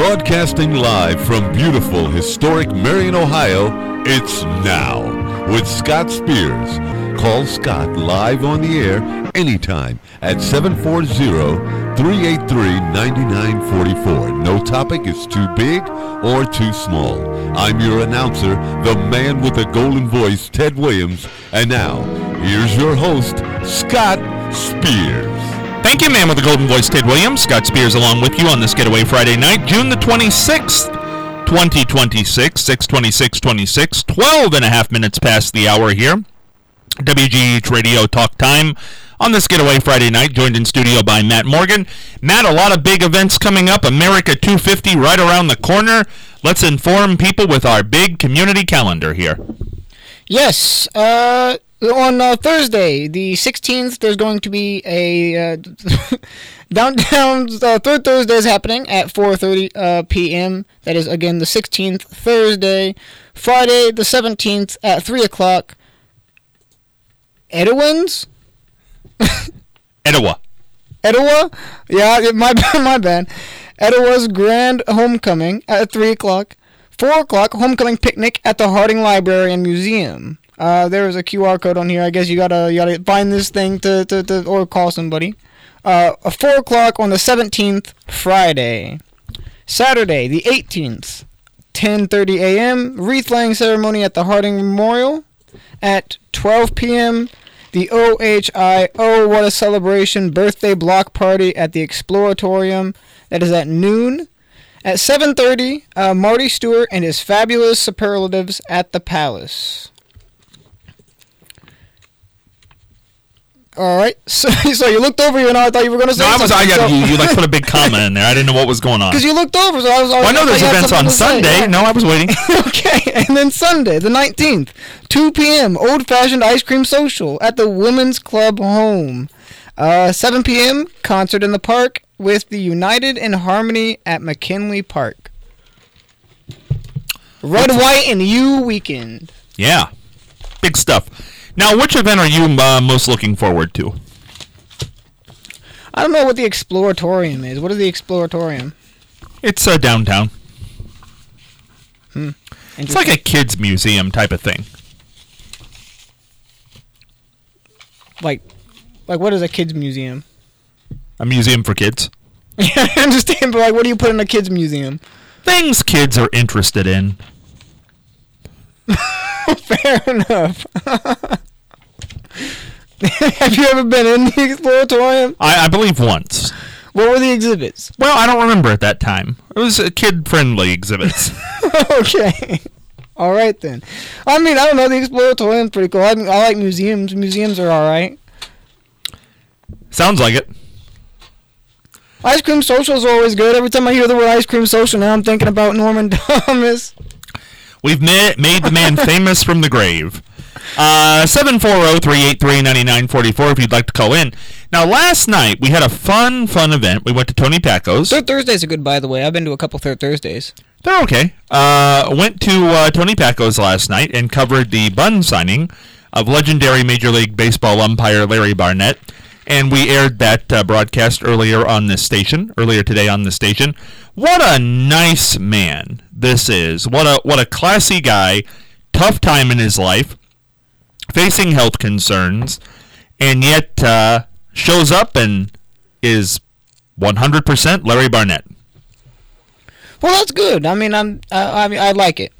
Broadcasting live from beautiful, historic Marion, Ohio, it's Now with Scott Spears. Call Scott live on the air anytime at 740-383-9944. No topic is too big or too small. I'm your announcer, the man with the golden voice, Ted Williams. And now, here's your host, Scott Spears. Thank you, man with the golden voice, Ted Williams. Scott Spears along with you on this Getaway Friday night, June the 26th, 2026, 6/26/26, 12 and a half minutes past the hour here. WGH Radio Talk Time on this Getaway Friday night, joined in studio by Matt Morgan. Matt, a lot of big events coming up. America 250 right around the corner. Let's inform people with our big community calendar here. Yes, on Thursday, the 16th, there's going to be a Downtown Third Thursday is happening at 4:30 p.m. That is, again, the 16th, Thursday. Friday, the 17th, at 3 o'clock. Edwin's? Etowah. Yeah, my bad. Etowah's Grand Homecoming at 3 o'clock. 4 o'clock, homecoming picnic at the Harding Library and Museum. There is a QR code on here. I guess you gotta find this thing to or call somebody. 4 o'clock on the 17th, Friday. Saturday, the 18th, 10:30 a.m. Wreath laying ceremony at the Harding Memorial. At 12 p.m., the OHI Oh What a Celebration birthday block party at the Exploratorium. That is at noon. At 7:30, Marty Stewart and his fabulous superlatives at the Palace. All right, so you looked over, I thought you were going to say something. You put a big comma in there. I didn't know what was going on. Because you looked over, so I was... Well, I know there's events on Sunday. Yeah. No, I was waiting. Okay, and then Sunday, the 19th, 2 p.m., old-fashioned ice cream social at the Women's Club Home. 7 p.m., concert in the park with the United in Harmony at McKinley Park. Red, White, and You weekend. Yeah, big stuff. Now, which event are you most looking forward to? I don't know what the Exploratorium is. What is the Exploratorium? It's downtown. It's like a kids' museum type of thing. Like what is a kids' museum? A museum for kids. Yeah, I understand, but what do you put in a kids' museum? Things kids are interested in. Fair enough. Have you ever been in the Exploratorium? I believe once. What were the exhibits? Well, I don't remember at that time. It was kid-friendly exhibits. Okay. All right, then. I mean, I don't know. The Exploratorium's pretty cool. I like museums. Museums are all right. Sounds like it. Ice cream socials are always good. Every time I hear the word ice cream social, now I'm thinking about Norman Thomas. We've made the man famous from the grave. 740-383-9944 if you'd like to call in. Now, last night, we had a fun event. We went to Tony Packo's. Third Thursdays are good, by the way. I've been to a couple Third Thursdays. They're okay. Went to Tony Packo's last night and covered the bun signing of legendary Major League Baseball umpire Larry Barnett. And we aired that broadcast earlier today on this station. What a nice man this is. What a classy guy. Tough time in his life. Facing health concerns. And yet shows up and is 100% Larry Barnett. Well, that's good. I mean, I like it.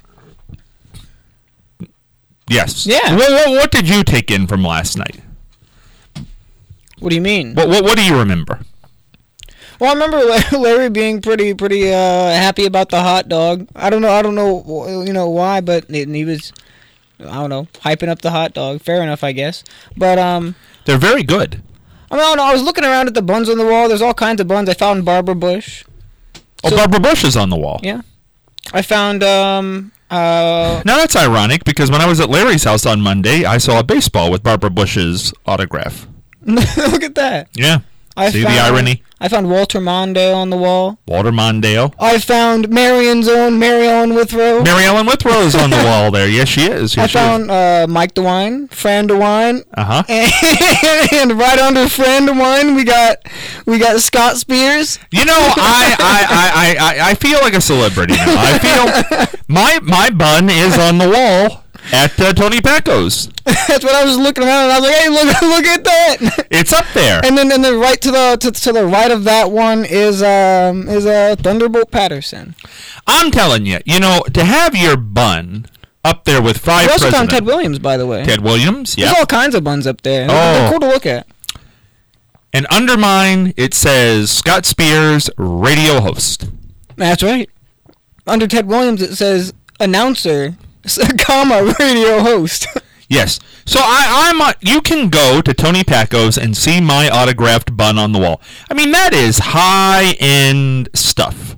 Yes. Yeah. What did you take in from last night? What do you mean? What do you remember? Well, I remember Larry being pretty happy about the hot dog. I don't know why, but he was, hyping up the hot dog. Fair enough, I guess. But they're very good. I mean, I was looking around at the buns on the wall. There's all kinds of buns. I found Barbara Bush. Barbara Bush is on the wall. Yeah. I found Now that's ironic because when I was at Larry's house on Monday, I saw a baseball with Barbara Bush's autograph. Look at that. Yeah. See the irony? I found Walter Mondale on the wall. Walter Mondale. I found Marion's own Mary Ellen Withrow. Mary Ellen Withrow is on the wall there. Yes, she is. Yes, I found Mike DeWine, Fran DeWine. Uh-huh. And right under Fran DeWine, we got Scott Spears. You know, I feel like a celebrity now. I feel my bun is on the wall at Tony Packo's. That's what I was looking around, and I was like, "Hey, look at that!" It's up there. And then right to the right of that one is Thunderbolt Patterson. I'm telling you, to have your bun up there with five We also presidents. found Ted Williams, by the way. Ted Williams, yeah. There's all kinds of buns up there. Oh. They're cool to look at. And under mine, it says Scott Spears, radio host. That's right. Under Ted Williams, it says announcer, comma, radio host. Yes. So you can go to Tony Packo's and see my autographed bun on the wall. I mean, that is high-end stuff.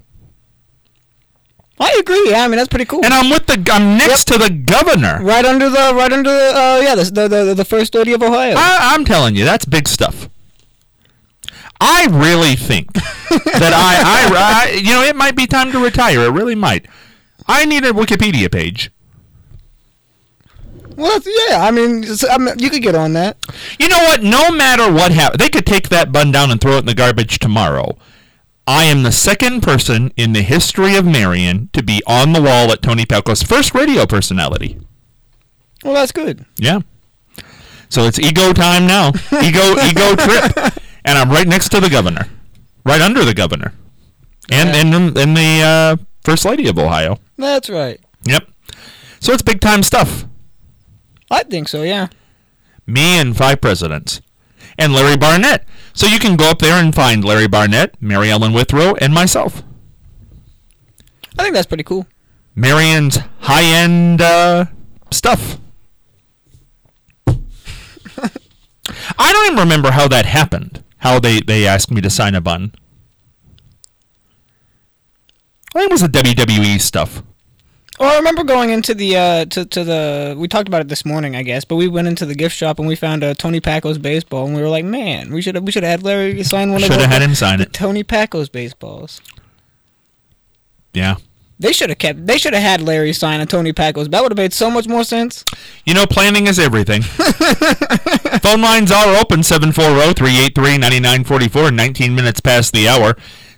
I agree. Yeah, I mean, that's pretty cool. And I'm next to the governor. Right under the first lady of Ohio. I'm telling you, that's big stuff. I really think that it might be time to retire. It really might. I need a Wikipedia page. Well, yeah, I mean, you could get on that. You know what? No matter what happens, they could take that bun down and throw it in the garbage tomorrow. I am the second person in the history of Marion to be on the wall at Tony Packo's, first radio personality. Well, that's good. Yeah. So it's ego time now. Ego trip. And I'm right next to the governor. Right under the governor. And the First Lady of Ohio. That's right. Yep. So it's big time stuff. I think so, yeah. Me and 5 presidents. And Larry Barnett. So you can go up there and find Larry Barnett, Mary Ellen Withrow, and myself. I think that's pretty cool. Marion's high-end stuff. I don't even remember how that happened. How they asked me to sign a bun. I think it was the WWE stuff. Well, I remember going into the we talked about it this morning, I guess, but we went into the gift shop and we found a Tony Packo's baseball, and we were like, man, we should have had Larry sign one of Should have had him sign it. Tony Packo's baseballs. Yeah. They should have had Larry sign a Tony Packo's. That would have made so much more sense. Planning is everything. Phone lines are open, 740-383-9944, 19 minutes past the hour.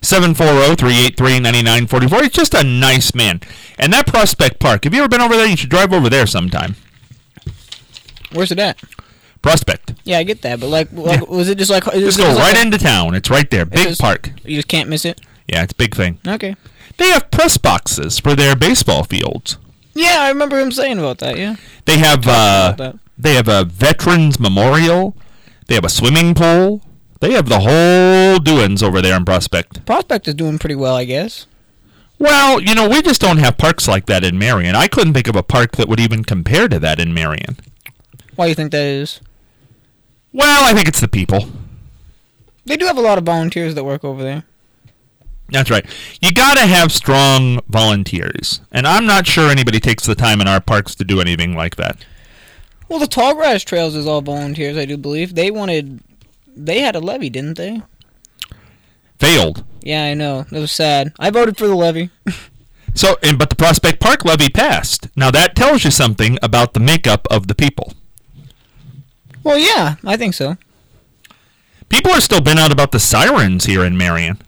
740-383-9944. He's just a nice man. And that Prospect Park, have you ever been over there? You should drive over there sometime. Where's it at? Prospect. Yeah, I get that, but was it just like... Just go right into town. It's right there. Big park. You just can't miss it? Yeah, it's a big thing. Okay. They have press boxes for their baseball fields. Yeah, I remember him saying about that, yeah. They have a veterans memorial. They have a swimming pool. They have the whole doings over there in Prospect. Prospect is doing pretty well, I guess. Well, we just don't have parks like that in Marion. I couldn't think of a park that would even compare to that in Marion. Why do you think that is? Well, I think it's the people. They do have a lot of volunteers that work over there. That's right. You got to have strong volunteers. And I'm not sure anybody takes the time in our parks to do anything like that. Well, the Tallgrass Trails is all volunteers, I do believe. They had a levy, didn't they? Failed. Yeah, I know. That was sad. I voted for the levy. But the Prospect Park levy passed. Now that tells you something about the makeup of the people. Well, yeah, I think so. People are still bent out about the sirens here in Marion.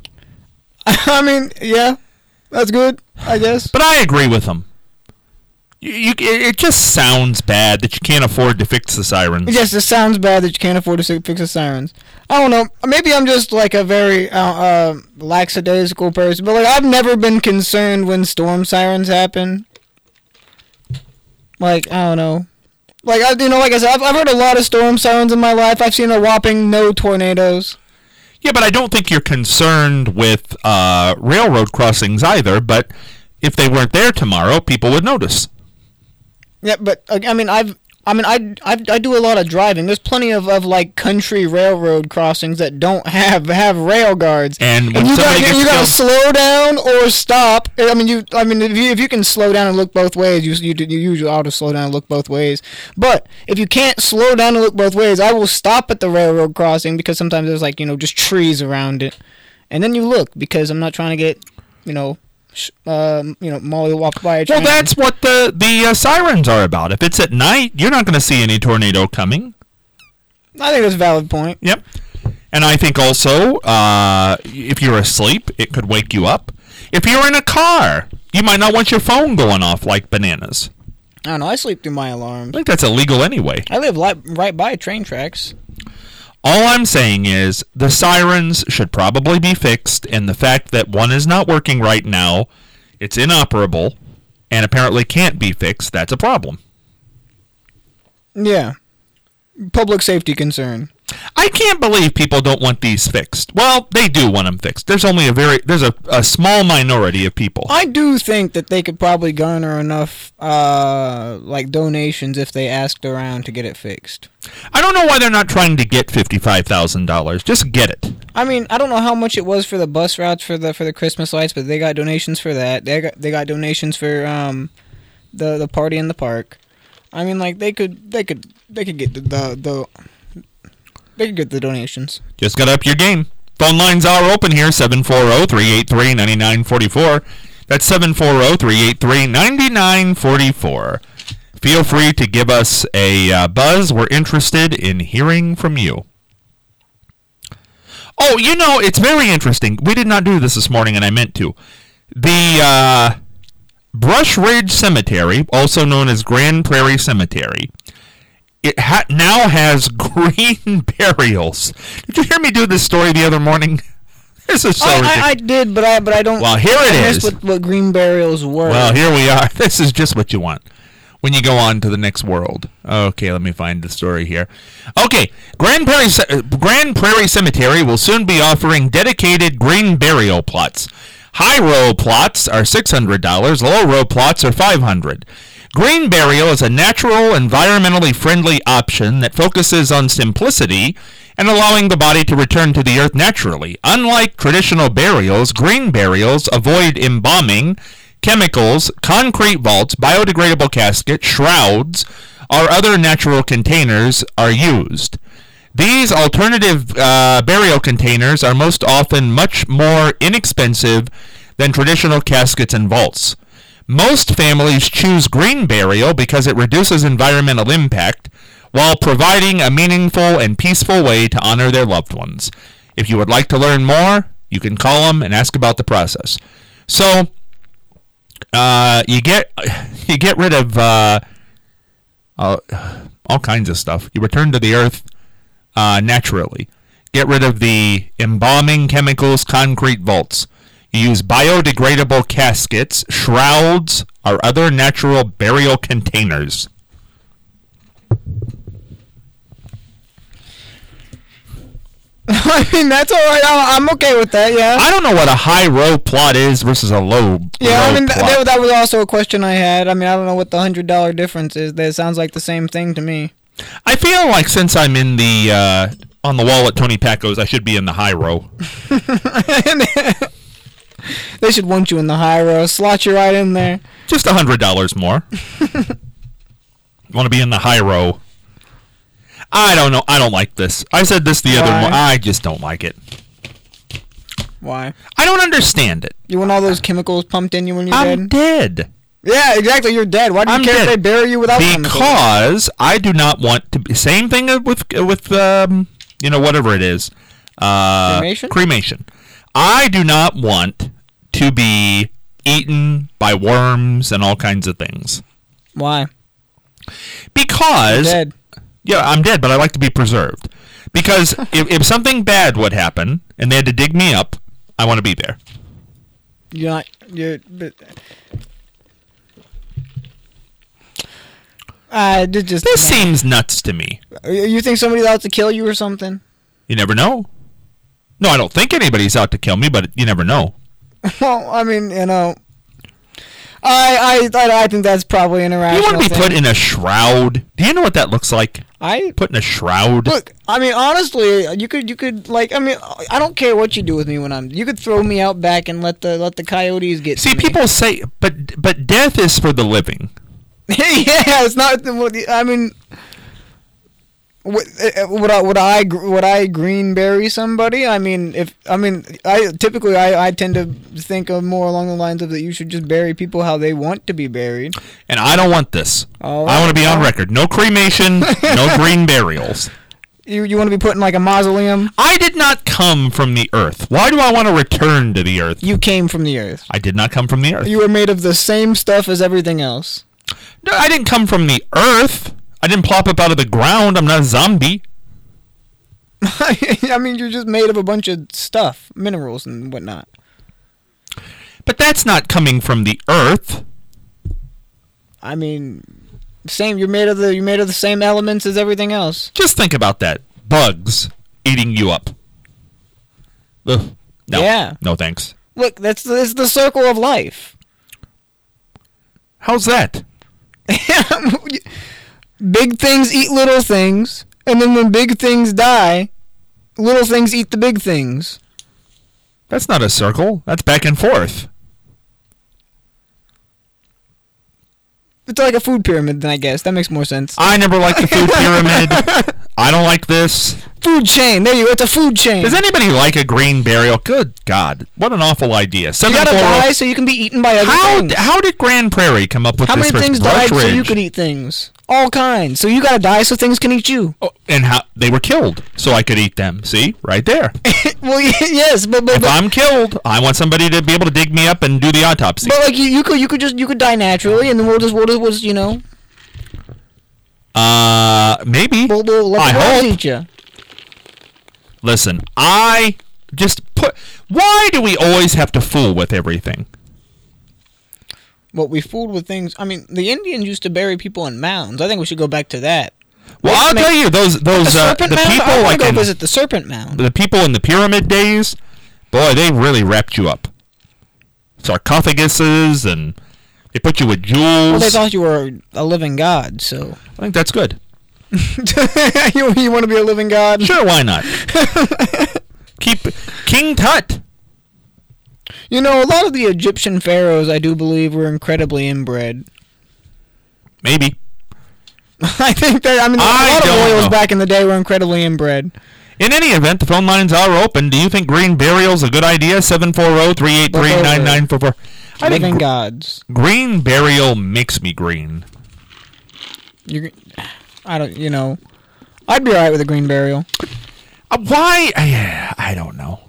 I mean, yeah, that's good, I guess. But I agree with them. It just sounds bad that you can't afford to fix the sirens. Yes, it sounds bad that you can't afford to fix the sirens. I don't know. Maybe I'm just like a very lackadaisical person, but I've never been concerned when storm sirens happen. I don't know. Like I said, I've heard a lot of storm sirens in my life. I've seen a whopping no tornadoes. Yeah, but I don't think you're concerned with railroad crossings either, but if they weren't there tomorrow, people would notice. Yeah, but I mean, I mean, I do a lot of driving. There's plenty of like country railroad crossings that don't have rail guards. And when you somebody gets gotta killed, slow down or stop. I mean, if you can slow down and look both ways, you usually ought to slow down and look both ways. But if you can't slow down and look both ways, I will stop at the railroad crossing because sometimes there's like just trees around it, and then you look because I'm not trying to get mollywhopped by a train. well, that's what the sirens are about. If it's at night, you're not going to see any tornado coming. I think that's a valid point. Yep. And I think also, if you're asleep, it could wake you up. If you're in a car, you might not want your phone going off like bananas. I don't know. I sleep through my alarms. I think that's illegal anyway. I live right by train tracks. All I'm saying is the sirens should probably be fixed, and the fact that one is not working right now, it's inoperable, and apparently can't be fixed, that's a problem. Yeah. Public safety concern. I can't believe people don't want these fixed. Well, they do want them fixed. There's only a small minority of people. I do think that they could probably garner enough donations if they asked around to get it fixed. I don't know why they're not trying to get $55,000. Just get it. I mean, I don't know how much it was for the bus routes for the Christmas lights, but they got donations for that. They got donations for the party in the park. I mean, like they could get they could get the donations. Just got to up your game. Phone lines are open here, 740-383-9944. That's 740-383-9944. Feel free to give us a buzz. We're interested in hearing from you. Oh, it's very interesting. We did not do this morning, and I meant to. The Brush Ridge Cemetery, also known as Grand Prairie Cemetery, it now has green burials. Did you hear me do this story the other morning? This is so ridiculous. I did, but I don't. Well, here it is. What green burials were. Well, here we are. This is just what you want when you go on to the next world. Okay, let me find the story here. Okay, Grand Prairie Cemetery will soon be offering dedicated green burial plots. High row plots are $600. Low row plots are $500. Green burial is a natural, environmentally friendly option that focuses on simplicity and allowing the body to return to the earth naturally. Unlike traditional burials, green burials avoid embalming, chemicals, concrete vaults, biodegradable caskets, shrouds, or other natural containers are used. These alternative burial containers are most often much more inexpensive than traditional caskets and vaults. Most families choose green burial because it reduces environmental impact while providing a meaningful and peaceful way to honor their loved ones. If you would like to learn more, you can call them and ask about the process. So, you get rid of all kinds of stuff. You return to the earth naturally. Get rid of the embalming chemicals, concrete vaults. You use biodegradable caskets, shrouds, or other natural burial containers. I mean, that's all right. I'm okay with that, yeah. I don't know what a high row plot is versus a low row plot. That was also a question I had. I mean, I don't know what the $100 difference is. That sounds like the same thing to me. I feel like since I'm in the on the wall at Tony Packo's, I should be in the high row. They should want you in the high row. Slot you right in there. Just $100 more. Want to be in the high row. I don't know. I don't like this. I said this the other morning. I just don't like it. Why? I don't understand it. You want all those chemicals pumped in you when you're I'm dead. Yeah, exactly. You're dead. Why do you care if they bury you without chemicals? Because I do not want to be... Same thing with whatever it is. Cremation. I do not want to be eaten by worms and all kinds of things. Why? Because... You're dead. Yeah, I'm dead, but I like to be preserved. Because if something bad would happen and they had to dig me up, I want to be there. This seems nuts to me. You think somebody's out to kill you or something? You never know. No, I don't think anybody's out to kill me, but you never know. Well, I mean, I think that's probably an irrational You want to be thing. put in a shroud? Do you know what that looks like? Put in a shroud? Look, I mean, honestly, you could like, I mean, I don't care what you do with me when you could throw me out back and let the coyotes get See, to me. people say, but death is for the living. Yeah, it's not. I mean, would I green bury somebody? I mean, I tend to think of more along the lines of that you should just bury people how they want to be buried. And I don't want this. Oh, I want to be on record. No cremation, no green burials. You want to be put in like a mausoleum? I did not come from the earth. Why do I want to return to the earth? You came from the earth. I did not come from the earth. You were made of the same stuff as everything else. No, I didn't come from the earth. I didn't plop up out of the ground. I'm not a zombie. I mean, you're just made of a bunch of stuff, minerals and whatnot. But that's not coming from the earth. I mean, same. You're made of the same elements as everything else. Just think about that. Bugs eating you up. Ugh. No. Yeah. No thanks. Look, it's the circle of life. How's that? Big things eat little things, and then when big things die, little things eat the big things. That's not a circle. That's back and forth. It's like a food pyramid, then I guess. That makes more sense. I never liked the food pyramid. I don't like this. Food chain. There you go. It's a food chain. Does anybody like a green burial? Good God. What an awful idea. You gotta die so you can be eaten by other things. How did Grand Prairie come up with How this? many things Brush died so Ridge? you could eat things? All kinds. So you gotta die so things can eat you. Oh, and how they were killed so I could eat them. See? Right there. Well, yes, but If I'm killed, I want somebody to be able to dig me up and do the autopsy. but like you could die naturally, and then we'll just you know Maybe. we'll let I the world hope. eat you. Listen, why do we always have to fool with everything? What we fooled with things. I mean, the Indians used to bury people in mounds. I think we should go back to that. Well, I'll tell you, those The serpent the mound. people I want like to go in, visit the serpent mound. the people in the pyramid days, boy, they really wrapped you up. Sarcophaguses, and they put you with jewels. Well, they thought you were a living god, so I think that's good. you want to be a living god? Sure, why not? Keep King Tut. You know, a lot of the Egyptian pharaohs, I do believe, were incredibly inbred. Maybe. I think that, I mean, a lot of don't royals know. back in the day were incredibly inbred. In any event, the phone lines are open. Do you think green burial's a good idea? 740-383-9944. I Living think gods. green burial makes me green. I don't, you know, I'd be alright with a green burial. Why? I don't know.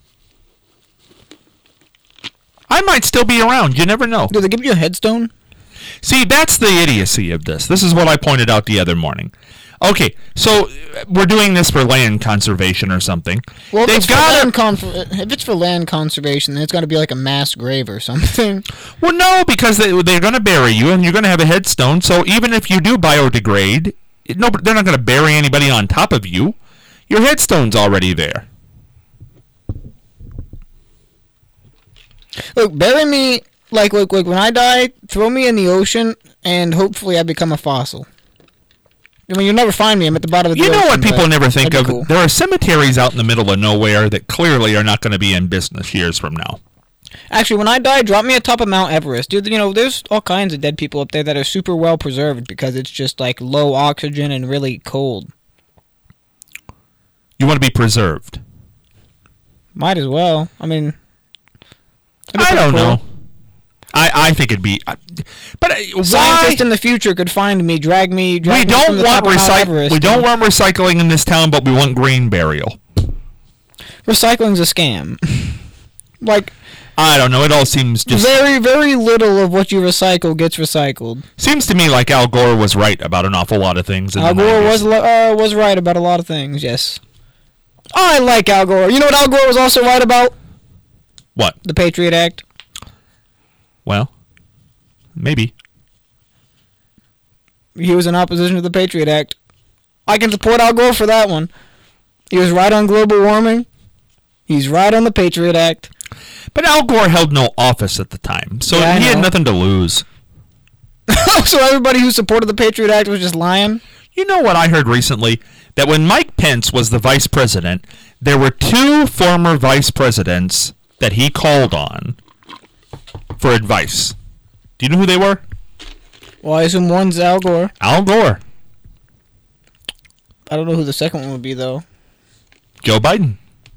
I might still be around. You never know. Do they give you a headstone? See, that's the idiocy of this. This is what I pointed out the other morning. Okay, so we're doing this for land conservation or something. Well, They've if it's for land conservation, then it's got to be like a mass grave or something. Well, no, because they're going to bury you, and you're going to have a headstone. So even if you do biodegrade, no, they're not going to bury anybody on top of you. Your headstone's already there. Look, bury me like when I die. Throw me in the ocean, and hopefully I become a fossil. I mean, you'll never find me. I'm at the bottom of the You ocean. know what people never think that'd of? be cool. There are cemeteries out in the middle of nowhere that clearly are not going to be in business years from now. Actually, when I die, drop me atop of Mount Everest. Dude, you know, there's all kinds of dead people up there that are super well preserved because it's just like low oxygen and really cold. You want to be preserved. Might as well. I mean, I don't know. I think it'd be, but why? Scientists in the future could find me, drag me. We From don't the want top of Mount Everest. We don't want recycling in this town, but we want green burial. Recycling's a scam. Like, I don't know. It all seems just very, very little of what you recycle gets recycled. seems to me like Al Gore was right about an awful lot of things. Al Gore was right about a lot of things. Yes, I like Al Gore. You know what Al Gore was also right about? What? The Patriot Act. Well, maybe. He was in opposition to the Patriot Act. I can support Al Gore for that one. He was right on global warming. He's right on the Patriot Act. But Al Gore held no office at the time, so Yeah, I he had know. nothing to lose. So everybody who supported the Patriot Act was just lying? You know what I heard recently? That when Mike Pence was the vice president, there were 2 former vice presidents that he called on for advice. Do you know who they were? Well, I assume one's Al Gore. Al Gore. I don't know who the second one would be, though. Joe Biden.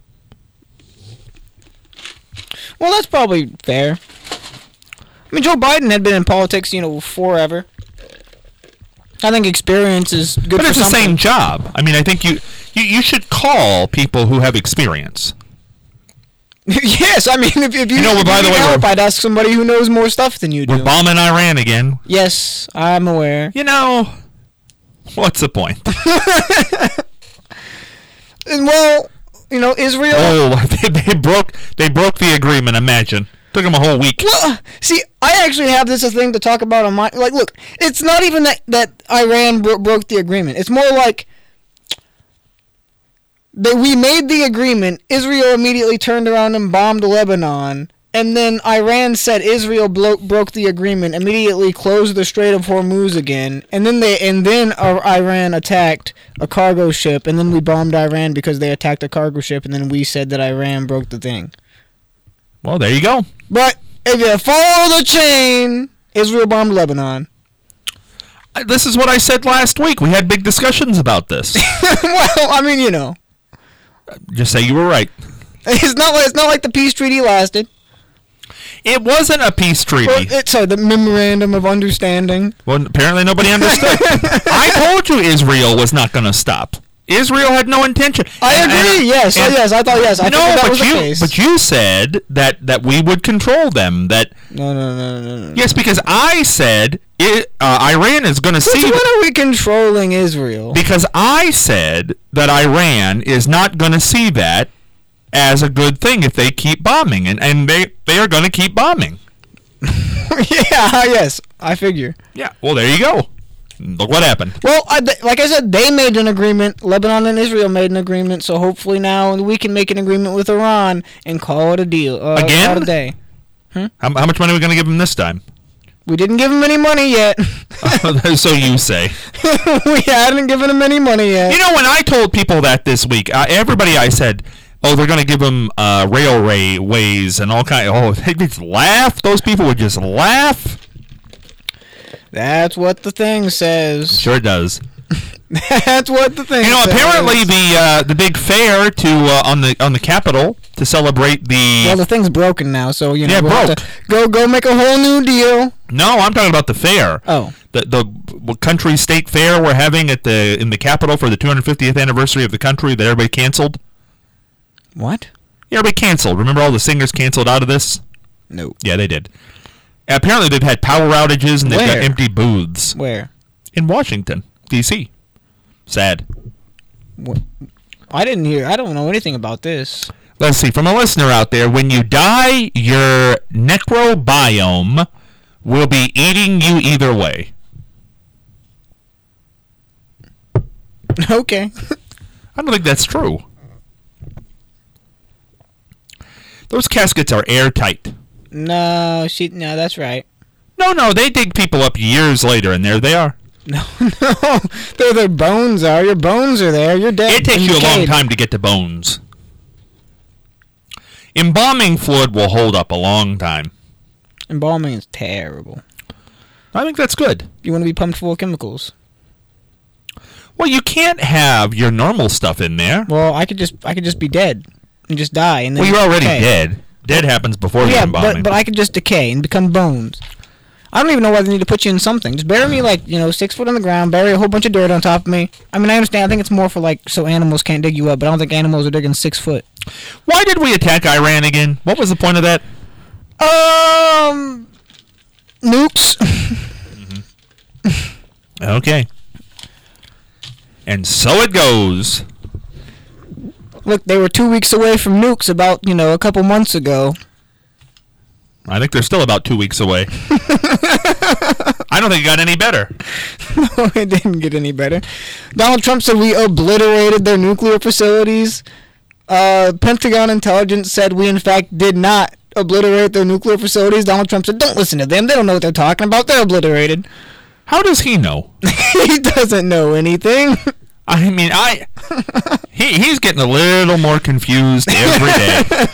Well, that's probably fair. I mean, Joe Biden had been in politics, forever. I think experience is good But for it's the something. same job. I mean, I think you should call people who have experience. Yes, I mean, if you You know, if by you the need way, help, we're- I'd ask somebody who knows more stuff than you do. We're bombing Iran again. Yes, I'm aware. You know, what's the point? And, well, Israel... Oh, they broke the agreement, imagine. Took them a whole week. Well, see, I actually have this a thing to talk about on my... Like, look, it's not even that Iran broke the agreement. It's more like that we made the agreement, Israel immediately turned around and bombed Lebanon, and then Iran said Israel broke the agreement, immediately closed the Strait of Hormuz again, and then Iran attacked a cargo ship, and then we bombed Iran because they attacked a cargo ship, and then we said that Iran broke the thing. Well, there you go. But if you follow the chain, Israel bombed Lebanon. This is what I said last week. We had big discussions about this. Well, I mean, Just say you were right. it's not like the peace treaty lasted. It wasn't a peace treaty. Sorry, the memorandum of understanding. Well, apparently nobody understood. I told you Israel was not going to stop. Israel had no intention. I agree. Yes, I thought yes. I No, figured that was the case. but you said that we would control them. That No. yes, because I said Iran is going to see. When are we controlling Israel? Because I said that Iran is not going to see that as a good thing if they keep bombing, and they are going to keep bombing. Yeah. Yes, I figure. Yeah. Well, there you go. Look what happened. Well, like I said, they made an agreement. Lebanon and Israel made an agreement. So hopefully now we can make an agreement with Iran and call it a deal. Again? Call it a day. How much money are we going to give them this time? We didn't give them any money yet. So you say. We hadn't given them any money yet. You know, when I told people that this week, everybody I said, oh, they're going to give them railways and all kind. Oh, they just laugh. Those people would just laugh. That's what the thing says. Sure does. That's what the thing says. You know, apparently the big fair on the Capitol to celebrate the. Well, the thing's broken now, so Yeah, we'll have to go make a whole new deal. No, I'm talking about the fair. Oh, the country state fair we're having in the Capitol for the 250th anniversary of the country that everybody canceled. what? Yeah, everybody canceled. Remember all the singers canceled out of this? No. Yeah, they did. Apparently they've had power outages and they've got Where? empty booths Where? in Washington, D.C. Sad. What? I didn't hear. I don't know anything about this. Let's see, from a listener out there, when you die, your necrobiome will be eating you either way. Okay. I don't think that's true. Those caskets are airtight. No, that's right. No, they dig people up years later, and there they are. No, their bones are. Your bones are there. You're dead. It takes you a long decayed. time to get to bones. Embalming fluid will hold up a long time. Embalming is terrible. I think that's good. You want to be pumped full of chemicals. Well, you can't have your normal stuff in there. Well, I could just be dead and just die, and then Well, you're already decay. dead. Dead happens before the Yeah, embalming. but I could just decay and become bones. I don't even know why they need to put you in something. Just bury me 6 foot on the ground, bury a whole bunch of dirt on top of me. I mean, I understand. I think it's more for so animals can't dig you up, but I don't think animals are digging 6 foot. Why did we attack Iran again? What was the point of that? Nukes. Okay. And so it goes. Look, they were 2 weeks away from nukes about, a couple months ago. I think they're still about 2 weeks away. I don't think it got any better. No, it didn't get any better. Donald Trump said we obliterated their nuclear facilities. Pentagon intelligence said we in fact did not obliterate their nuclear facilities. Donald Trump said, don't listen to them. They don't know what they're talking about. They're obliterated. How does he know? He doesn't know anything. I mean, he's getting a little more confused every day.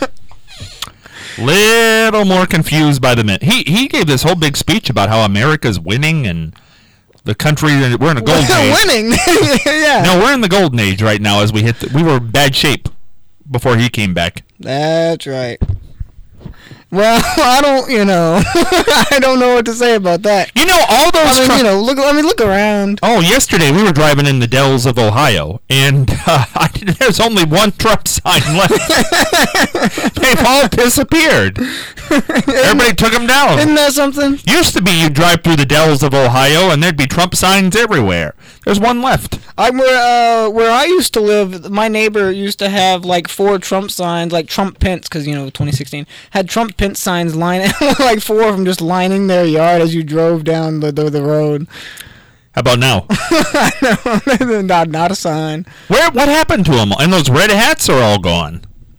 Little more confused by the minute. He gave this whole big speech about how America's winning and the country, we're in a golden age. Winning. Yeah. No, we're in the golden age right now as we we were in bad shape before he came back. That's right. Well, I don't know what to say about that. You know, all those... look around. Oh, yesterday we were driving in the Dells of Ohio, and there's only one Trump sign left. They've all disappeared. Everybody took them down. Isn't that something? Used to be you'd drive through the Dells of Ohio, and there'd be Trump signs everywhere. There's one left. Where I used to live, my neighbor used to have like 4 Trump signs, like Trump Pence, because 2016 had Trump Pence signs lining, like 4 of them just lining their yard as you drove down the road. How about now? not a sign. What happened to them? And those red hats are all gone.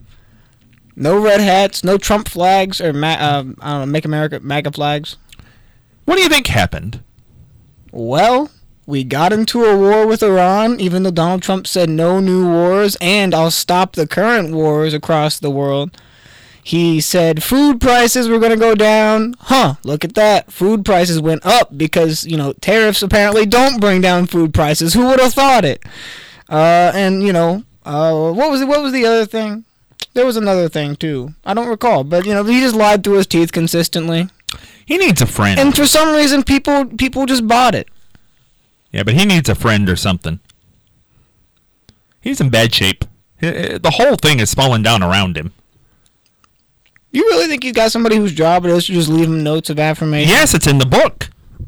No red hats, no Trump flags or Make America MAGA flags. What do you think happened? Well, we got into a war with Iran, even though Donald Trump said no new wars, and I'll stop the current wars across the world. He said food prices were going to go down. Look at that. Food prices went up because, tariffs apparently don't bring down food prices. Who would have thought it? What was the other thing? There was another thing, too. I don't recall, but, he just lied through his teeth consistently. He needs a friend. And for some reason, people just bought it. Yeah, but he needs a friend or something. He's in bad shape. The whole thing is falling down around him. You really think he's got somebody whose job it is to just leave him notes of affirmation? Yes, it's in the book.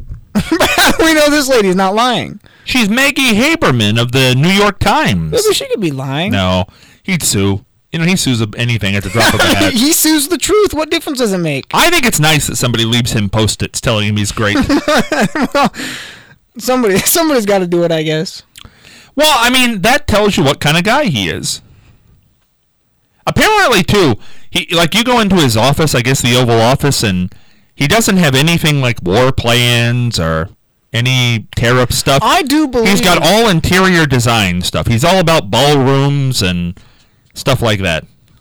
We know this lady's not lying. She's Maggie Haberman of the New York Times. Maybe she could be lying. No, he'd sue. He sues anything at the drop of a hat. He sues the truth. What difference does it make? I think it's nice that somebody leaves him Post-its telling him he's great. Well, somebody's got to do it, I guess. Well, that tells you what kind of guy he is. Apparently, too, you go into his office, I guess the Oval Office, and he doesn't have anything like war plans or any tariff stuff. I do believe... He's got all interior design stuff. He's all about ballrooms and stuff like that.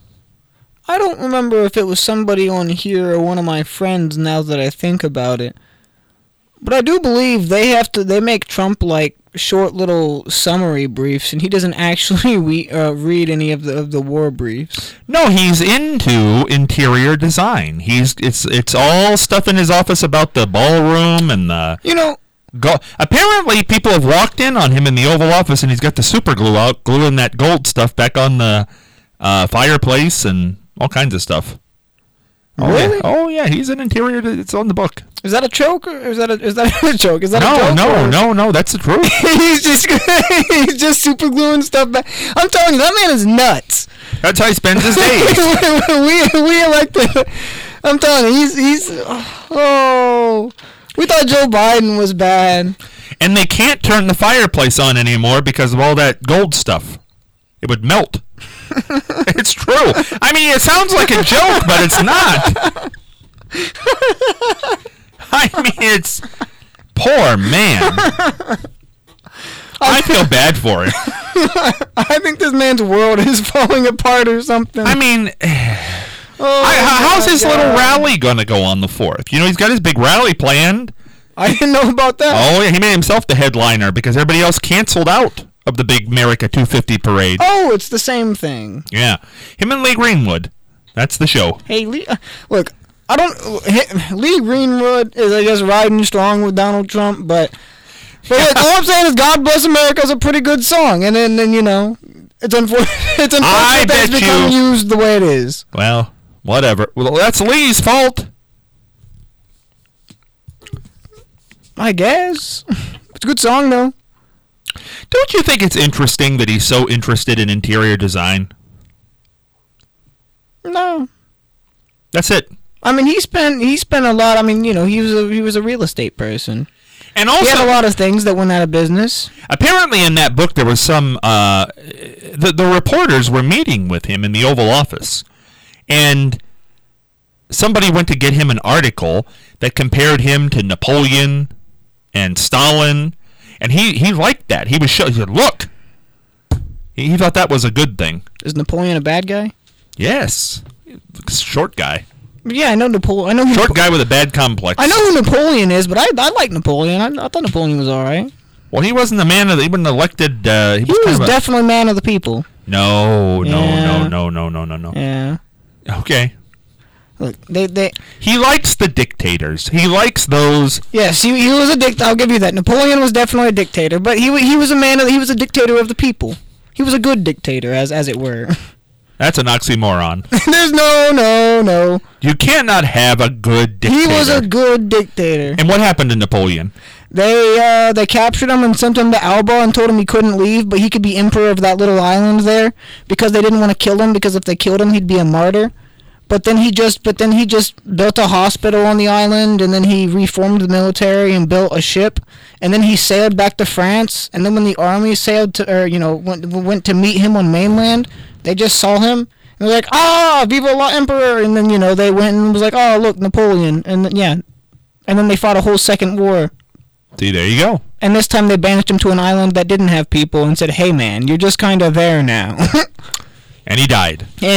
I don't remember if it was somebody on here or one of my friends now that I think about it. But I do believe they make Trump like short little summary briefs, and he doesn't actually read any of the war briefs. No, he's into interior design. It's all stuff in his office about the ballroom and the... Apparently, people have walked in on him in the Oval Office, and he's got the super glue out, gluing that gold stuff back on the fireplace and all kinds of stuff. Really? Oh yeah, he's an interior. It's on the book. Is that a joke or is that a joke? Is that No, that's the truth. he's just super gluing stuff back. I'm telling you, that man is nuts. That's how he spends his days. we elected. I'm telling you, he's. Oh, we thought Joe Biden was bad. And they can't turn the fireplace on anymore because of all that gold stuff. It would melt. It's true. It sounds like a joke, but it's not. It's... Poor man. I feel bad for him. I think this man's world is falling apart or something. How's his little rally going to go on the 4th? He's got his big rally planned. I didn't know about that. Oh, yeah, he made himself the headliner because everybody else canceled out of the big America 250 parade. Oh, it's the same thing. Yeah. Him and Lee Greenwood. That's the show. Hey, Lee, look, Lee Greenwood is, I guess, riding strong with Donald Trump, but look, all I'm saying is God Bless America is a pretty good song, and then it's unfortunate that it's become used the way it is. Well, whatever. Well, that's Lee's fault. I guess. It's a good song, though. Don't you think it's interesting that he's so interested in interior design? No. That's it. He spent a lot. He was a real estate person. And also, he had a lot of things that went out of business. Apparently, in that book, there was some. The reporters were meeting with him in the Oval Office, and somebody went to get him an article that compared him to Napoleon and Stalin, and he liked that. He said, "Look," he thought that was a good thing. Is Napoleon a bad guy? Yes, short guy. Yeah, I know Napoleon. I know Short guy with a bad complex. I know who Napoleon is, but I like Napoleon. I thought Napoleon was all right. Well, he wasn't the man of the, he wasn't elected. He was definitely man of the people. No. Yeah. Yeah. Okay. Look, He likes the dictators. He likes those. Yes, he was a dictator. I'll give you that. Napoleon was definitely a dictator, but he was a man of. He was a dictator of the people. He was a good dictator, as it were. That's an oxymoron. There's no. You cannot have a good dictator. He was a good dictator. And what happened to Napoleon? They captured him and sent him to Alba and told him he couldn't leave, but he could be emperor of that little island there because they didn't want to kill him, because if they killed him, he'd be a martyr. But then he just built a hospital on the island, and then he reformed the military and built a ship, and then he sailed back to France. And then when the army sailed to, went to meet him on mainland, they just saw him and they're like, "Viva la Emperor!" And then they went and was like, "Oh, look, Napoleon!" And then they fought a whole second war. See, there you go. And this time they banished him to an island that didn't have people and said, "Hey, man, you're just kind of there now." And he died. on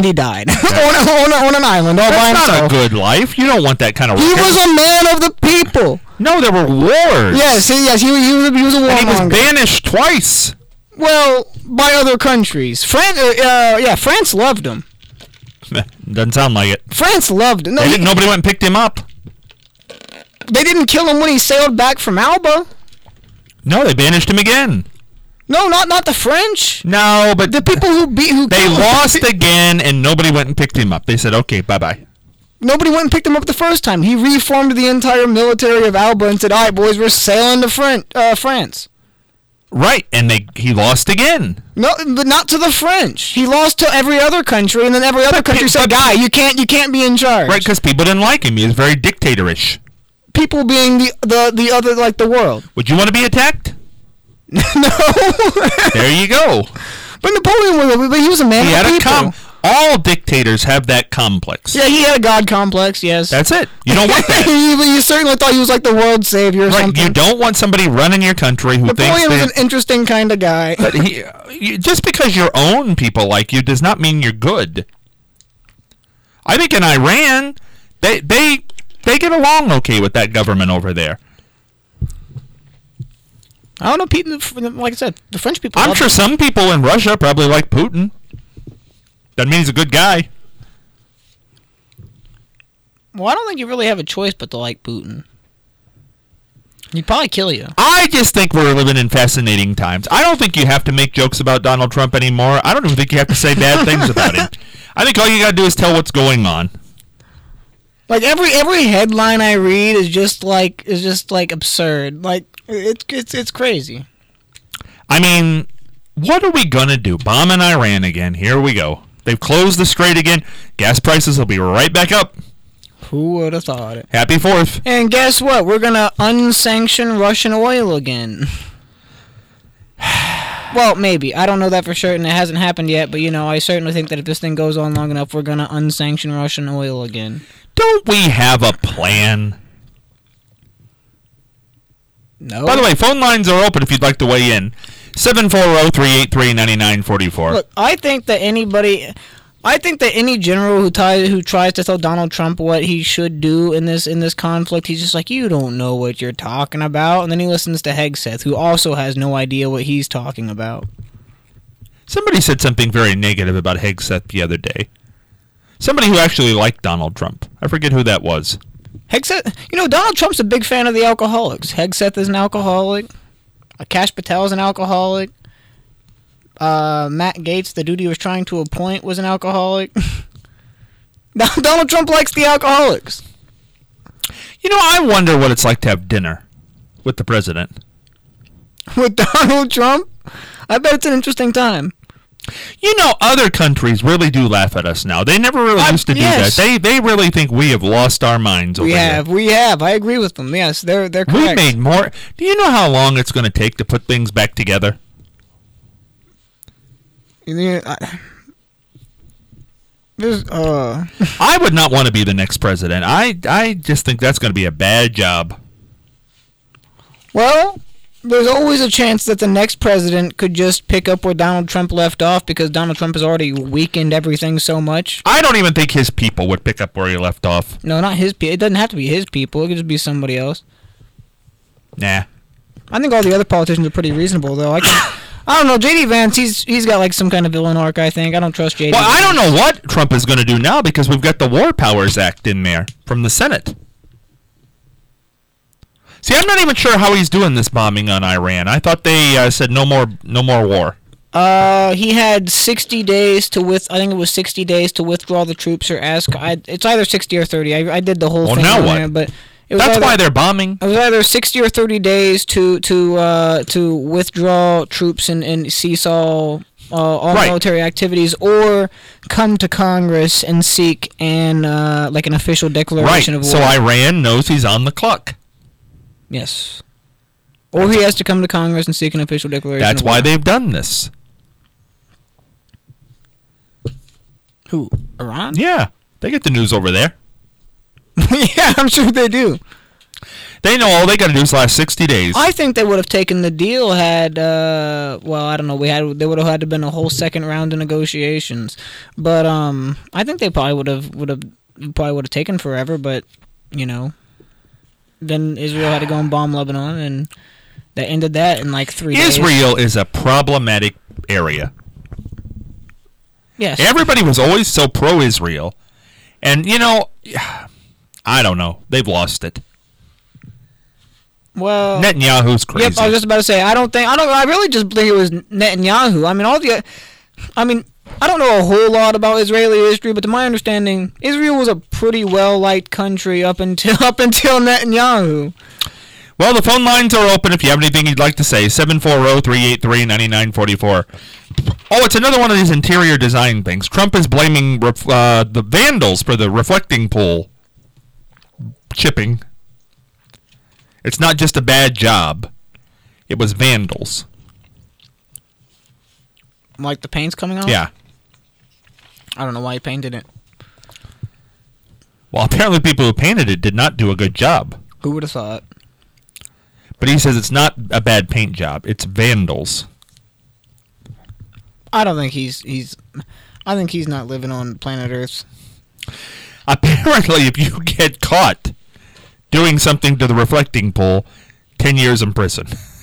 an island all by himself. That's not a good life. You don't want that kind of. He was a man of the people. No, there were wars. Yes, he was a warmonger. And he was banished twice. Well, by other countries. France loved him. Doesn't sound like it. France loved him. No, nobody went and picked him up. They didn't kill him when he sailed back from Alba. No, they banished him again. No, not the French. No, but the people they lost again, and nobody went and picked him up. They said, "Okay, bye-bye." Nobody went and picked him up the first time. He reformed the entire military of Alba and said, "All right, boys, we're sailing to France." Right, and he lost again. No, but not to the French. He lost to every other country, and then every other country said, "Guy, you can't be in charge." Right, because people didn't like him. He was very dictatorish. People being the other, like the world. Would you want to be attacked? No. There you go. But Napoleon was a man of the people. All dictators have that complex. Yeah, he had a god complex, yes. That's it. You don't want that. You certainly thought he was like the world savior or something. You don't want somebody running your country who Napoleon was an interesting kind of guy. But just because your own people like you does not mean you're good. I think in Iran, they get along okay with that government over there. I don't know, people, like I said, the French people... I'm sure some people in Russia probably like Putin. Doesn't mean he's a good guy. Well, I don't think you really have a choice but to like Putin. He'd probably kill you. I just think we're living in fascinating times. I don't think you have to make jokes about Donald Trump anymore. I don't even think you have to say bad things about him. I think all you got to do is tell what's going on. Like every headline I read is just like absurd. Like it's crazy. I mean, what are we gonna do? Bombing Iran again? Here we go. They've closed the strait again. Gas prices will be right back up. Who would have thought it? Happy 4th. And guess what? We're gonna unsanction Russian oil again. Well, maybe. I don't know that for certain. It hasn't happened yet, but I certainly think that if this thing goes on long enough, we're gonna unsanction Russian oil again. Don't we have a plan? No. By the way, phone lines are open if you'd like to weigh in. 740-383-9944. Look, I think that any general who tries to tell Donald Trump what he should do in this conflict, he's just like, you don't know what you're talking about. And then he listens to Hegseth, who also has no idea what he's talking about. Somebody said something very negative about Hegseth the other day. Somebody who actually liked Donald Trump. I forget who that was. Hegseth, Donald Trump's a big fan of the alcoholics. Hegseth is an alcoholic. Kash Patel is an alcoholic. Matt Gaetz, the dude he was trying to appoint, was an alcoholic. Donald Trump likes the alcoholics. I wonder what it's like to have dinner with the president. With Donald Trump? I bet it's an interesting time. You know, other countries really do laugh at us now. They never really used to do yes. that. They really think we have lost our minds over We here. have. I agree with them. Yes, they're correct. We've made more. Do you know how long it's going to take to put things back together? I would not want to be the next president. I just think that's going to be a bad job. Well, there's always a chance that the next president could just pick up where Donald Trump left off because Donald Trump has already weakened everything so much. I don't even think his people would pick up where he left off. No, not his people. It doesn't have to be his people. It could just be somebody else. Nah. I think all the other politicians are pretty reasonable, though. I don't know. J.D. Vance, he's got like some kind of villain arc, I think. I don't trust J.D. Well, Vance. I don't know what Trump is going to do now because we've got the War Powers Act in there from the Senate. See, I'm not even sure how he's doing this bombing on Iran. I thought they said no more war. He had 60 days to I think it was 60 days to withdraw the troops or ask. It's either 60 or 30. I did the whole thing. Now on what? there, but That's why they're bombing. It was either 60 or 30 days to withdraw troops and cease all military activities, or come to Congress and seek an official declaration of war. So Iran knows he's on the clock. Yes. Or he has to come to Congress and seek an official declaration. That's of war. why they've done this. Who? Iran? Yeah, they get the news over there. Yeah, I'm sure they do. They know all they got to do is last 60 days. I think they would have taken the deal had, I don't know, they would have had to been a whole second round of negotiations. But I think they probably would have taken forever. But then Israel had to go and bomb Lebanon, and that ended that in like 3 days. Israel is a problematic area. Yes. Everybody was always so pro-Israel, and I don't know. They've lost it. Well, Netanyahu's crazy. Yep, I was just about to say. I really just think it was Netanyahu. I don't know a whole lot about Israeli history, but to my understanding, Israel was a pretty well-liked country up until Netanyahu. Well, the phone lines are open if you have anything you'd like to say. 740-383-9944. Oh, it's another one of these interior design things. Trump is blaming the vandals for the reflecting pool chipping. It's not just a bad job. It was vandals. Like the paint's coming off? Yeah. I don't know why he painted it. Well, apparently people who painted it did not do a good job. Who would have thought? But he says it's not a bad paint job. It's vandals. I don't think I think he's not living on planet Earth. Apparently, if you get caught doing something to the reflecting pool, 10 years in prison.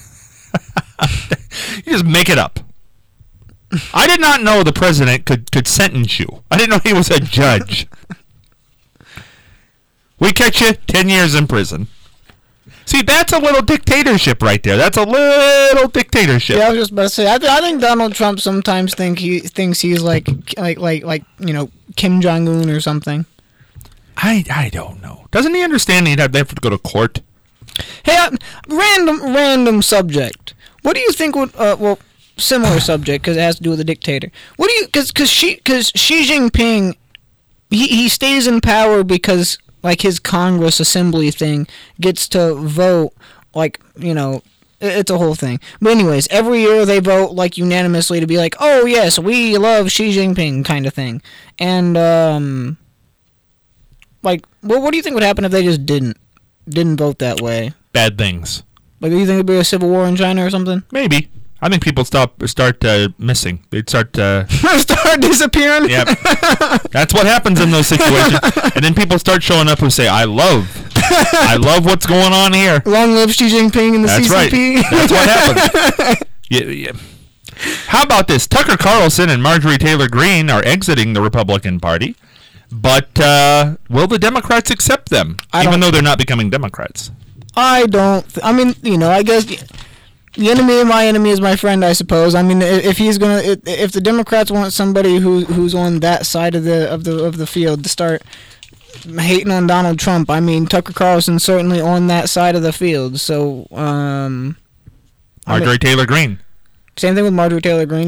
You just make it up. I did not know the president could sentence you. I didn't know he was a judge. We catch you, 10 years in prison. See, that's a little dictatorship right there. That's a little dictatorship. Yeah, I was just about to say. I think Donald Trump sometimes thinks he's like Kim Jong-un or something. I don't know. Doesn't he understand they have to go to court? Hey, random subject. What do you think would similar subject because it has to do with a dictator. What do you because Xi Jinping he stays in power because like his Congress assembly thing gets to vote it's a whole thing. But anyways, every year they vote like unanimously to be like, oh yes, we love Xi Jinping kind of thing. And what do you think would happen if they just didn't vote that way? Bad things. Like, do you think there'd be a civil war in China or something? Maybe. I think people start missing. They'd start start disappearing. Yep. That's what happens in those situations. And then people start showing up who say, I love what's going on here. Long live Xi Jinping and the That's CCP. Right. That's what happens. Yeah. How about this? Tucker Carlson and Marjorie Taylor Greene are exiting the Republican Party, but will the Democrats accept them, even though they're not becoming Democrats? I don't. I guess the enemy of my enemy is my friend, I suppose. I mean, if the Democrats want somebody who's on that side of the field to start hating on Donald Trump, I mean, Tucker Carlson's certainly on that side of the field. So, Marjorie Taylor Greene. Same thing with Marjorie Taylor Greene, yeah.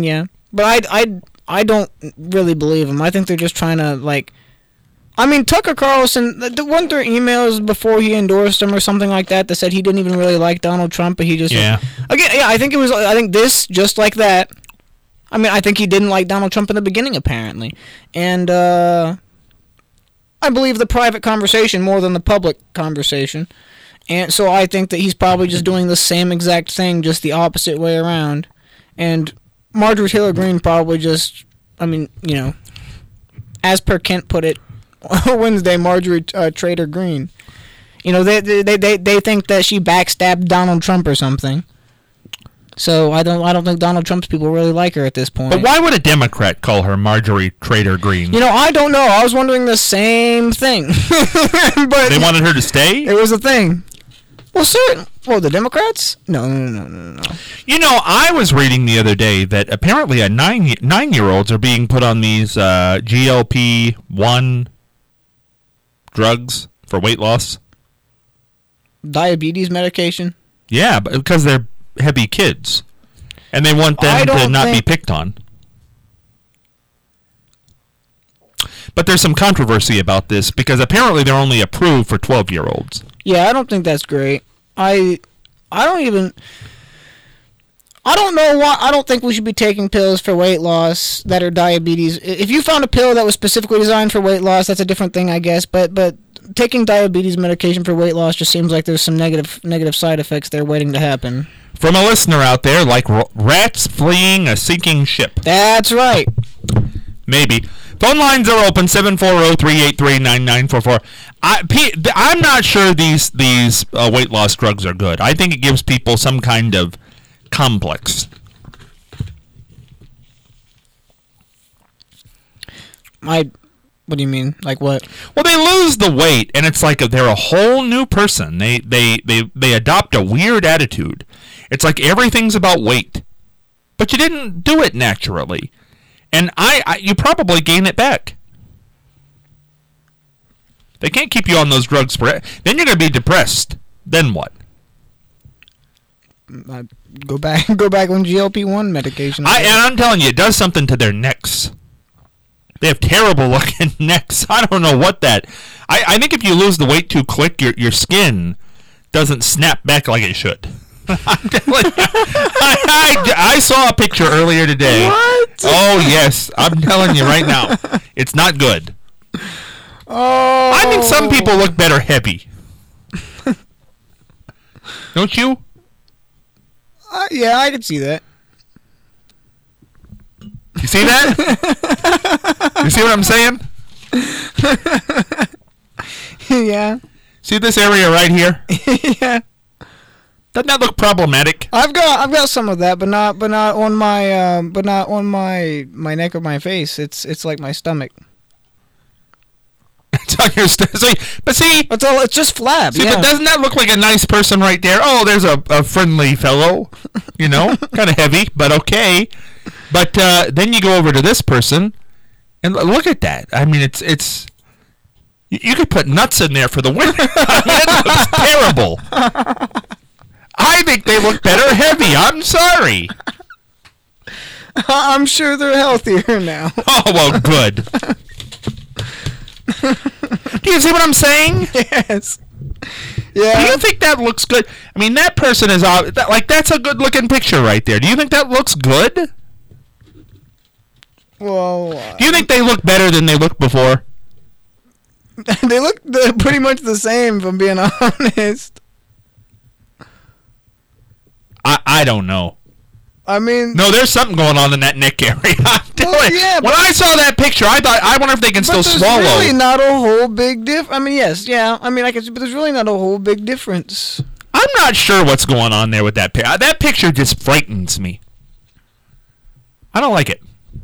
But I don't really believe them. I think they're just trying to, like... I mean, Tucker Carlson, weren't there emails before he endorsed him or something like that said he didn't even really like Donald Trump, but he just... Yeah. Again, yeah, I think this, just like that... I mean, I think he didn't like Donald Trump in the beginning, apparently. And, I believe the private conversation more than the public conversation. And so I think that he's probably just doing the same exact thing, just the opposite way around. And Marjorie Taylor Greene probably just, I mean, you know, as per Kent put it, Wednesday, Marjorie Trader Greene. You know, they think that she backstabbed Donald Trump or something. So I don't think Donald Trump's people really like her at this point. But why would a Democrat call her Marjorie Trader Greene? You know, I don't know. I was wondering the same thing. But they wanted her to stay? It was a thing. Well, the Democrats? No. You know, I was reading the other day that apparently 9-year-olds are being put on these GLP-1 drugs for weight loss. Diabetes medication? Yeah, because they're heavy kids. And they want them to not be picked on. But there's some controversy about this because apparently they're only approved for 12-year-olds. Yeah, I don't think that's great. I don't know why. I don't think we should be taking pills for weight loss that are diabetes. If you found a pill that was specifically designed for weight loss, that's a different thing, I guess. But taking diabetes medication for weight loss just seems like there's some negative side effects there waiting to happen. From a listener out there, like rats fleeing a sinking ship. That's right. Maybe. Phone lines are open, 740-383-9944. I'm not sure these weight loss drugs are good. I think it gives people some kind of complex. What do you mean? Like what? Well, they lose the weight, and it's like they're a whole new person. They adopt a weird attitude. It's like everything's about weight. But you didn't do it naturally. And you probably gain it back. They can't keep you on those drugs forever. Then you're going to be depressed. Then what? Go back on GLP-1 medication. And I'm telling you, it does something to their necks. They have terrible looking necks. I don't know what that... I think if you lose the weight too quick, your skin doesn't snap back like it should. I'm telling you. I saw a picture earlier today. What? Oh, yes. I'm telling you right now. It's not good. Oh. I think some people look better heavy. Don't you? Yeah, I can see that. You see that? You see what I'm saying? Yeah. See this area right here? Yeah. Doesn't that look problematic? I've got some of that, but not on my my neck or my face. It's like my stomach. It's on your stomach. But see, it's just flab. See, yeah. But doesn't that look like a nice person right there? Oh, there's a friendly fellow, you know, kind of heavy, but okay. But then you go over to this person, and look at that. I mean, it's you could put nuts in there for the winter. That looks terrible. I think they look better heavy. I'm sorry. I'm sure they're healthier now. Oh, well, good. Do you see what I'm saying? Yes. Yeah. Do you think that looks good? I mean, that person is that's a good-looking picture right there. Do you think that looks good? Well, do you think they look better than they looked before? They look pretty much the same, if I'm being honest. I don't know. I mean... No, there's something going on in that neck area. Yeah, when I saw that picture, I wonder if they can still swallow. There's really not a whole big difference. I mean, yes, yeah. I mean, but there's really not a whole big difference. I'm not sure what's going on there with that picture. That picture just frightens me. I don't like it.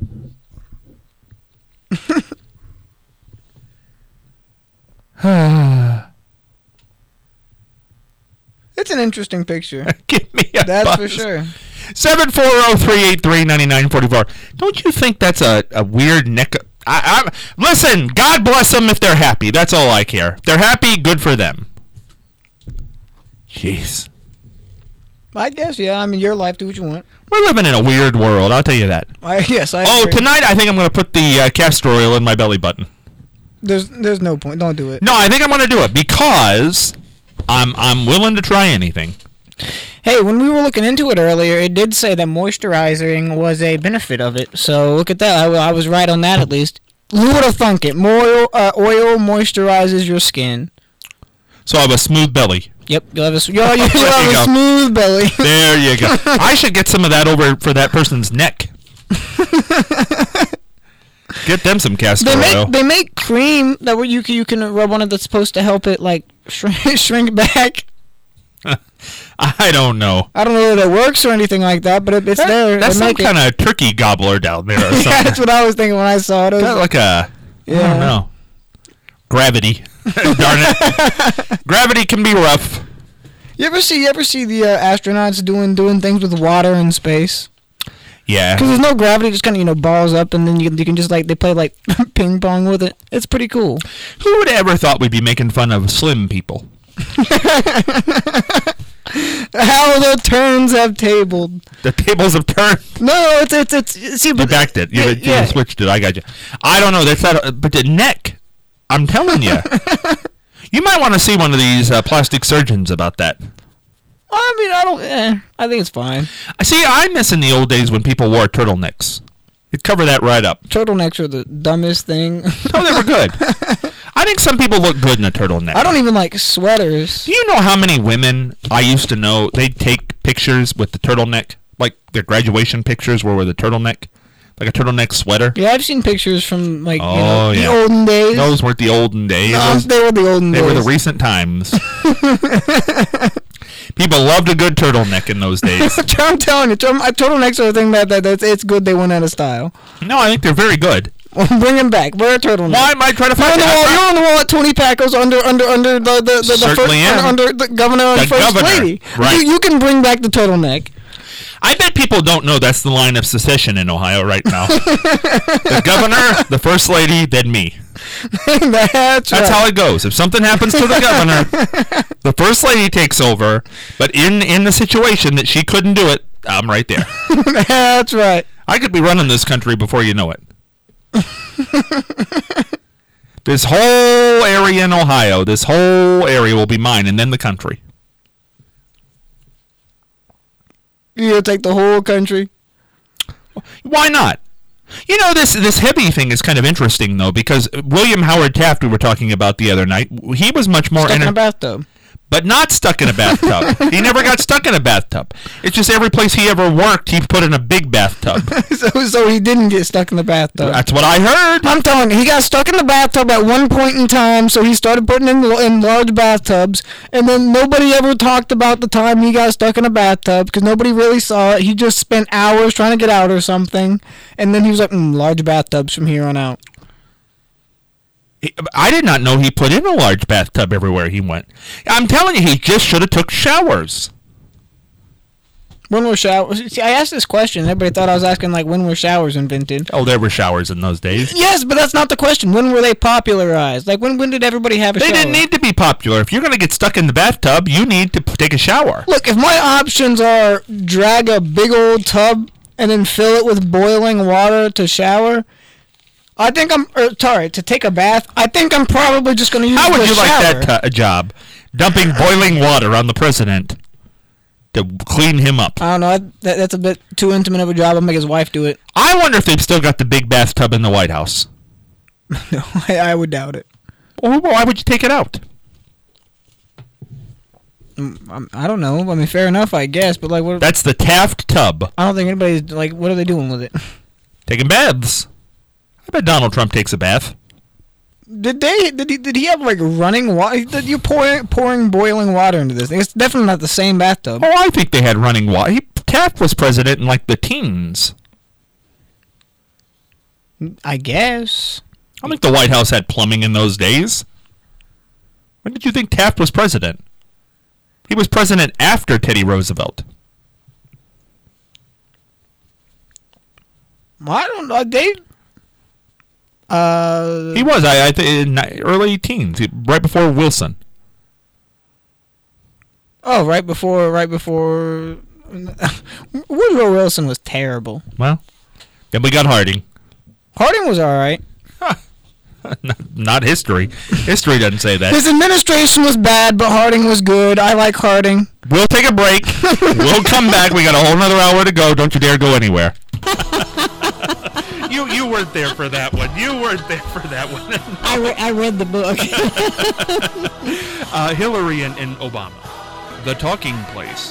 It's an interesting picture. Give me a That's buzz. for sure. 740-383-9944. Don't you think that's a weird neck? Listen, God bless them if they're happy. That's all I care. If they're happy, good for them. Jeez. I guess, yeah. I mean, your life, do what you want. We're living in a weird world, I'll tell you that. Yes, I Oh, agree. tonight I think I'm going to put the castor oil in my belly button. There's no point. Don't do it. No, I think I'm going to do it because I'm willing to try anything. Hey, when we were looking into it earlier, it did say that moisturizing was a benefit of it. So look at that. I was right on that at least. Who would have thunk it? More oil moisturizes your skin. So I have a smooth belly. Yep, you'll have a you go. smooth belly. There you go. I should get some of that over for that person's neck. Get them some castor oil. They make cream that you can rub on it that's supposed to help it like shrink back. I don't know. I don't know that it works or anything like that, but it's there. That's some kind of turkey gobbler down there or something. Yeah, that's what I was thinking when I saw it. Kind of like a, I don't know. Gravity. Darn it. Gravity can be rough. You ever see the astronauts doing things with water in space? Yeah. Because there's no gravity, just kind of balls up, and then you can just they play like ping pong with it. It's pretty cool. Who would have ever thought we'd be making fun of slim people? How the turns have tabled. The tables have turned. No, it's see, You but backed it. You switched it. I got you. I don't know. That's not. But the neck. I'm telling you. You might want to see one of these plastic surgeons about that. I mean, I think it's fine. See, I miss in the old days when people wore turtlenecks. You'd cover that right up. Turtlenecks are the dumbest thing. No, they were good. I think some people look good in a turtleneck. I don't even like sweaters. Do you know how many women I used to know, they'd take pictures with the turtleneck? Like their graduation pictures were with a turtleneck? Like a turtleneck sweater? Yeah, I've seen pictures from the yeah. olden days. Those weren't the olden days. No, they were the olden days. They were the recent times. People loved a good turtleneck in those days. I'm telling you, turtlenecks are a thing that it's good they went out of style. No, I think they're very good. Bring them back. Wear a turtleneck. Why am I trying to find You're on the wall at Tony Pacos under the Certainly first, am. under the governor and The first governor. lady. Right. You can bring back the turtleneck. I bet people don't know that's the line of secession in Ohio right now. The governor, the first lady, then me. That's right. how it goes. If something happens to the governor, the first lady takes over, but in the situation that she couldn't do it, I'm right there. That's right. I could be running this country before you know it. This whole area in Ohio, this whole area will be mine, and then the country. You'll take the whole country. Why not? You know, this heavy thing is kind of interesting, though, because William Howard Taft, we were talking about the other night, he was much more... Stuck in a bathtub. But not stuck in a bathtub. He never got stuck in a bathtub. It's just every place he ever worked, he put in a big bathtub. so he didn't get stuck in the bathtub. That's what I heard. I'm telling you, he got stuck in the bathtub at one point in time, so he started putting in large bathtubs, and then nobody ever talked about the time he got stuck in a bathtub, because nobody really saw it. He just spent hours trying to get out or something, and then he was like, large bathtubs from here on out. I did not know he put in a large bathtub everywhere he went. I'm telling you, he just should have took showers. When were showers? See, I asked this question, and everybody thought I was asking, when were showers invented? Oh, there were showers in those days. Yes, but that's not the question. When were they popularized? When did everybody have a shower? They didn't need to be popular. If you're going to get stuck in the bathtub, you need to take a shower. Look, if my options are drag a big old tub and then fill it with boiling water to shower... I think to take a bath, I think I'm probably just going to use the shower. How would you like that job? Dumping boiling water on the president to clean him up. I don't know. That's a bit too intimate of a job. I'll make his wife do it. I wonder if they've still got the big bathtub in the White House. No, I would doubt it. Well, why would you take it out? I don't know. I mean, fair enough, I guess. But what? That's the Taft tub. I don't think anybody's what are they doing with it? Taking baths. I bet Donald Trump takes a bath. Did he have running water? You're pouring boiling water into this thing. It's definitely not the same bathtub. Oh, I think they had running water. Taft was president in the teens. I guess. I think the White House had plumbing in those days. When did you think Taft was president? He was president after Teddy Roosevelt. I don't know. He was, I think, in early teens, right before Wilson. Oh, right before. Woodrow Wilson was terrible. Well, then we got Harding. Harding was all right. Not history. History doesn't say that. His administration was bad, but Harding was good. I like Harding. We'll take a break. We'll come back. We got a whole nother hour to go. Don't you dare go anywhere. You weren't there for that one. I read the book. Hillary and Obama. The Talking Place.